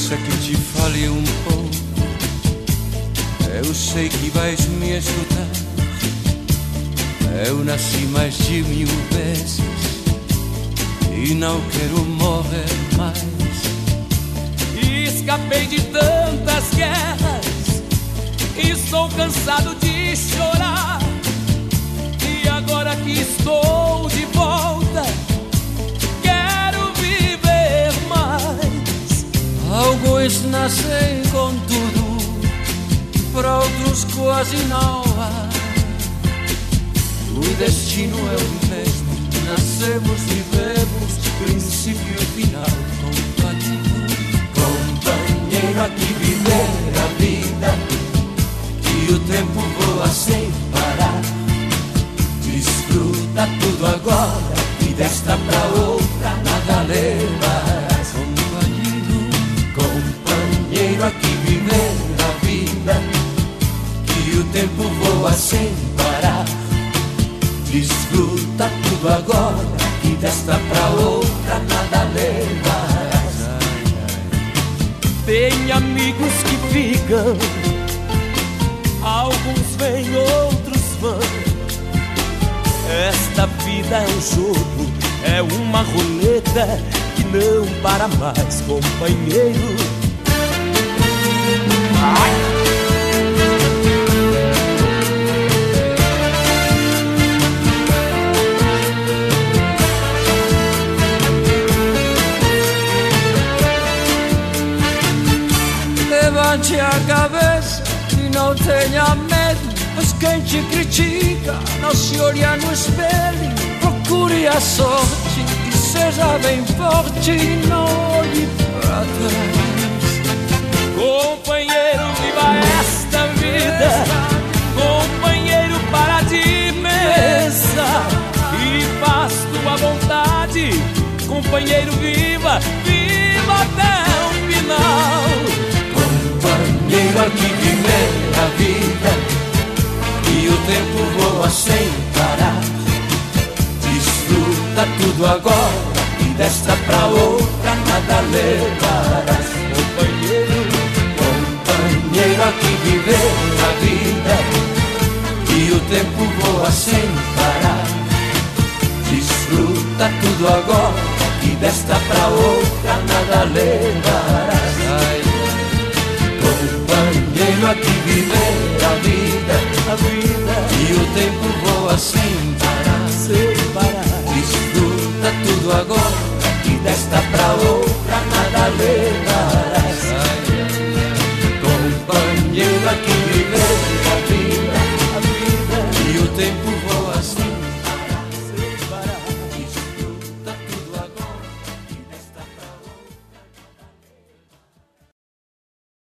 Deixa que te fale um pouco. Eu sei que vais me ajudar. Eu nasci mais de 1000 vezes e não quero morrer mais. E escapei de tantas guerras e estou cansado de chorar. E agora que estou de volta, quero viver mais. Alguns nascem com tudo, para outros quase não há. O destino é o mesmo, nascemos, vivemos, princípio e final. Companheiro, aqui viver a vida, e o tempo voa sem parar. Desfruta tudo agora, e desta pra outra nada levarás. Companheiro, aqui viver a vida, e o tempo voa sem parar. Desfruta tudo agora, que desta pra outra nada levarás. Tem amigos que ficam, alguns vêm, outros vão. Esta vida é um jogo, é uma roleta que não para mais, companheiro. Ai! Levante a cabeça e não tenha medo, pois quem te critica não se olha no espelho. Procure a sorte e seja bem forte e não olhe para trás. Companheiro, viva esta vida, companheiro, para de pensar e faz tua vontade. Companheiro, viva, viva até o final. Companheiro, aqui viver a vida, e o tempo voa sem parar. Desfruta tudo agora, e desta pra outra nada levarás. Companheiro, aqui viver a vida, e o tempo voa sem parar. Desfruta tudo agora, e desta pra outra nada levarás. Companheiro, aqui viver a vida, e o tempo voa sem parar. Desfruta tudo agora, e desta pra outra nada levarás.